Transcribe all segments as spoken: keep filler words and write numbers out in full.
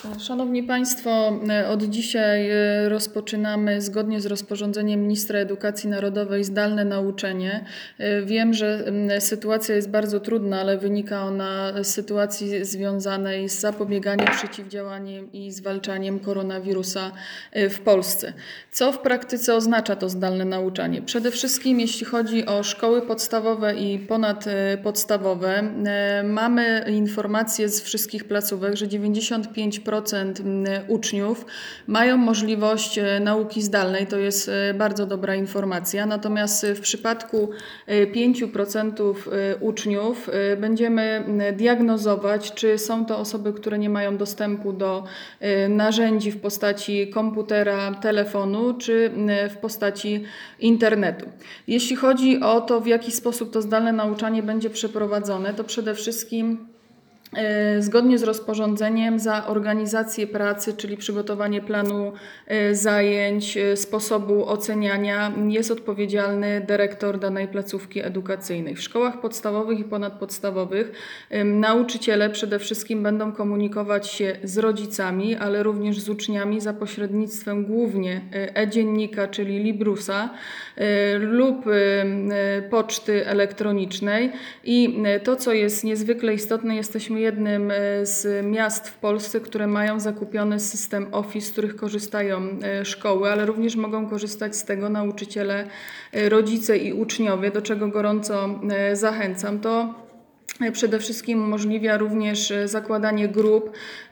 Szanowni Państwo, od dzisiaj rozpoczynamy zgodnie z rozporządzeniem Ministra Edukacji Narodowej zdalne nauczanie. Wiem, że sytuacja jest bardzo trudna, ale wynika ona z sytuacji związanej z zapobieganiem, przeciwdziałaniem i zwalczaniem koronawirusa w Polsce. Co w praktyce oznacza to zdalne nauczanie? Przede wszystkim jeśli chodzi o szkoły podstawowe i ponadpodstawowe, mamy informacje z wszystkich placówek, że dziewięćdziesiąt pięć procent uczniów mają możliwość nauki zdalnej. To jest bardzo dobra informacja. Natomiast w przypadku pięć procent uczniów będziemy diagnozować, czy są to osoby, które nie mają dostępu do narzędzi w postaci komputera, telefonu, czy w postaci internetu. Jeśli chodzi o to, w jaki sposób to zdalne nauczanie będzie przeprowadzone, to przede wszystkim zgodnie z rozporządzeniem za organizację pracy, czyli przygotowanie planu zajęć, sposobu oceniania jest odpowiedzialny dyrektor danej placówki edukacyjnej. W szkołach podstawowych i ponadpodstawowych nauczyciele przede wszystkim będą komunikować się z rodzicami, ale również z uczniami za pośrednictwem głównie e-dziennika, czyli Librusa lub poczty elektronicznej. I to, co jest niezwykle istotne, jesteśmy jednym z miast w Polsce, które mają zakupiony system Office, z których korzystają szkoły, ale również mogą korzystać z tego nauczyciele, rodzice i uczniowie, do czego gorąco zachęcam. To przede wszystkim umożliwia również zakładanie grup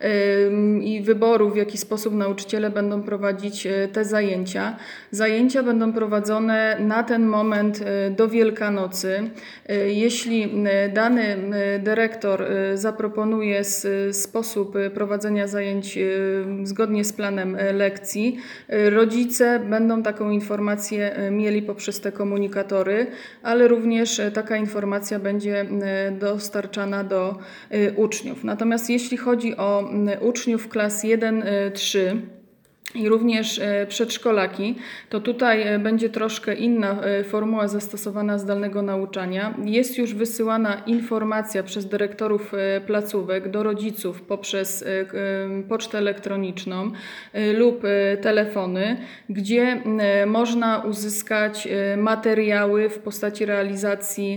i wyboru, w jaki sposób nauczyciele będą prowadzić te zajęcia. Zajęcia będą prowadzone na ten moment do Wielkanocy. Jeśli dany dyrektor zaproponuje sposób prowadzenia zajęć zgodnie z planem lekcji, rodzice będą taką informację mieli poprzez te komunikatory, ale również taka informacja będzie do dostarczana do uczniów. Natomiast jeśli chodzi o uczniów klas jeden trzy i również przedszkolaki, to tutaj będzie troszkę inna formuła zastosowana zdalnego nauczania. Jest już wysyłana informacja przez dyrektorów placówek do rodziców poprzez pocztę elektroniczną lub telefony, gdzie można uzyskać materiały w postaci realizacji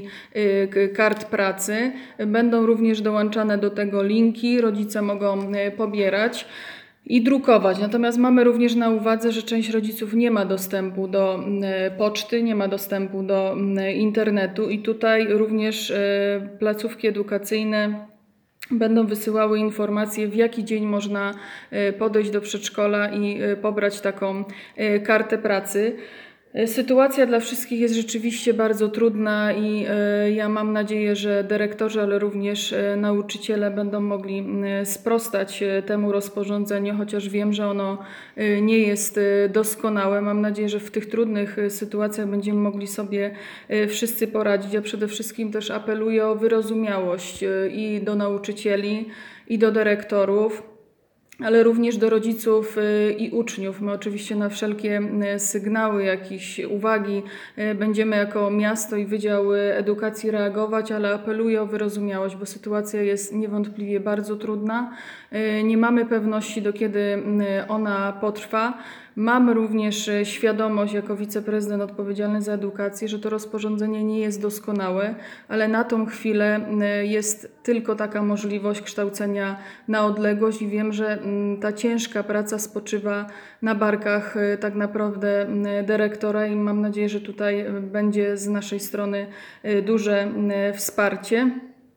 kart pracy. Będą również dołączane do tego linki, rodzice mogą pobierać i drukować. Natomiast mamy również na uwadze, że część rodziców nie ma dostępu do poczty, nie ma dostępu do internetu i tutaj również placówki edukacyjne będą wysyłały informacje, w jaki dzień można podejść do przedszkola i pobrać taką kartę pracy. Sytuacja dla wszystkich jest rzeczywiście bardzo trudna i ja mam nadzieję, że dyrektorzy, ale również nauczyciele będą mogli sprostać temu rozporządzeniu, chociaż wiem, że ono nie jest doskonałe. Mam nadzieję, że w tych trudnych sytuacjach będziemy mogli sobie wszyscy poradzić. Ja przede wszystkim też apeluję o wyrozumiałość i do nauczycieli, i do dyrektorów, ale również do rodziców i uczniów. My oczywiście na wszelkie sygnały, jakieś uwagi będziemy jako miasto i Wydział Edukacji reagować, ale apeluję o wyrozumiałość, bo sytuacja jest niewątpliwie bardzo trudna. Nie mamy pewności, do kiedy ona potrwa. Mam również świadomość jako wiceprezydent odpowiedzialny za edukację, że to rozporządzenie nie jest doskonałe, ale na tą chwilę jest tylko taka możliwość kształcenia na odległość i wiem, że ta ciężka praca spoczywa na barkach tak naprawdę dyrektora i mam nadzieję, że tutaj będzie z naszej strony duże wsparcie.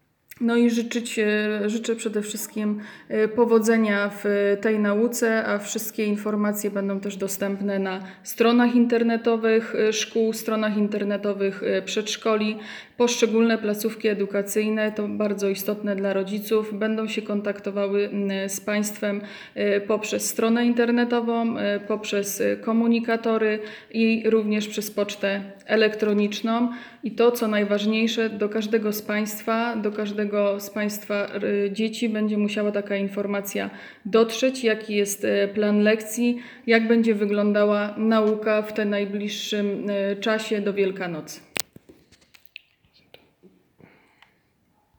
No i życzyć, życzę przede wszystkim powodzenia w tej nauce, a wszystkie informacje będą też dostępne na stronach internetowych szkół, stronach internetowych przedszkoli. Poszczególne placówki edukacyjne, to bardzo istotne dla rodziców, będą się kontaktowały z Państwem poprzez stronę internetową, poprzez komunikatory i również przez pocztę elektroniczną. I to, co najważniejsze, do każdego z Państwa, do każdego z Państwa dzieci będzie musiała taka informacja dotrzeć, jaki jest plan lekcji, jak będzie wyglądała nauka w tym najbliższym czasie do Wielkanocy.